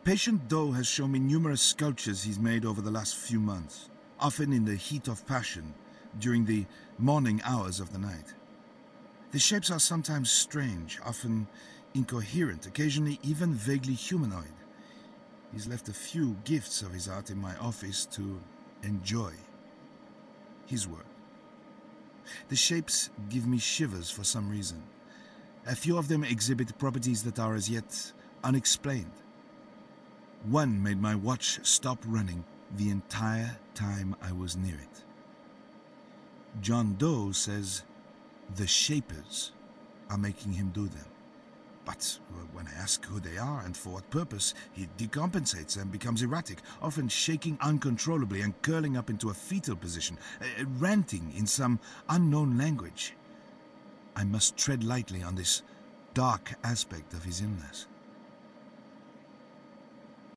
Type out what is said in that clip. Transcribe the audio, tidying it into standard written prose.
Patient Doe has shown me numerous sculptures he's made over the last few months, often in the heat of passion, during the morning hours of the night. The shapes are sometimes strange, often incoherent, occasionally even vaguely humanoid. He's left a few gifts of his art in my office to enjoy his work. The shapes give me shivers for some reason. A few of them exhibit properties that are as yet unexplained. One made my watch stop running the entire time I was near it. John Doe says the Shapers are making him do them. But when I ask who they are and for what purpose, he decompensates and becomes erratic, often shaking uncontrollably and curling up into a fetal position, ranting in some unknown language. I must tread lightly on this dark aspect of his illness.